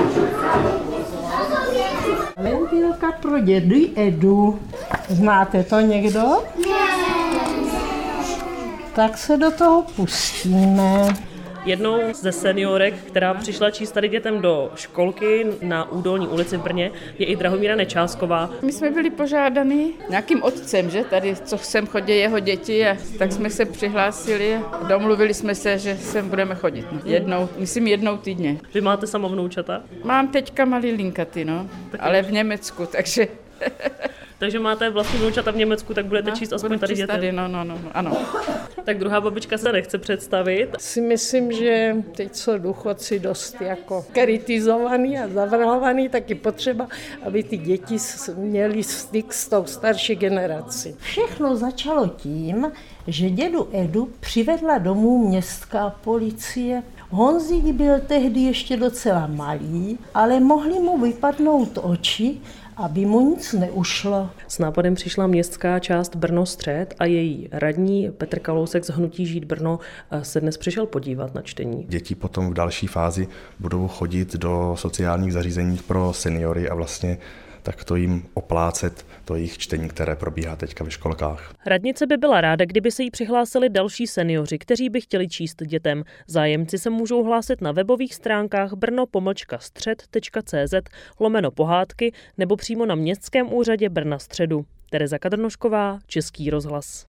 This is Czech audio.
Ventilka pro dědu Edu. Znáte to někdo? Tak se do toho pustíme. Jednou ze seniorek, která přišla číst tady dětem do školky na Údolní ulici v Brně, je i Drahomíra Nečásková. My jsme byli požádáni nějakým otcem, že tady, co sem chodí jeho děti, a tak jsme se přihlásili a domluvili jsme se, že sem budeme chodit. Jednou týdně. Vy máte sama vnoučata? Mám teďka malý linkaty, ale v Německu, takže... Takže máte vlastní vnoučata v Německu, tak budete číst aspoň tady dětem. Tady, ano. Tak druhá babička se nechce představit. Si myslím, že teď jsou důchodci dost jako kritizovaný a zavrhovaný, tak je potřeba, aby ty děti měly styk s tou starší generací. Všechno začalo tím, že dědu Edu přivedla domů městská policie. Honzík byl tehdy ještě docela malý, ale mohli mu vypadnout oči, aby mu nic neušlo. S nápadem přišla městská část Brno-Střed a její radní Petr Kalousek z Hnutí Žít Brno se dnes přišel podívat na čtení. Děti potom v další fázi budou chodit do sociálních zařízení pro seniory a vlastně takto jim oplácet to jejich čtení, které probíhá teďka ve školkách. Radnice by byla ráda, kdyby se jí přihlásili další seniori, kteří by chtěli číst dětem. Zájemci se můžou hlásit na webových stránkách brno-střed.cz/pohádky nebo přímo na Městském úřadě Brna Středu. Tereza Kadrnošková, Český rozhlas.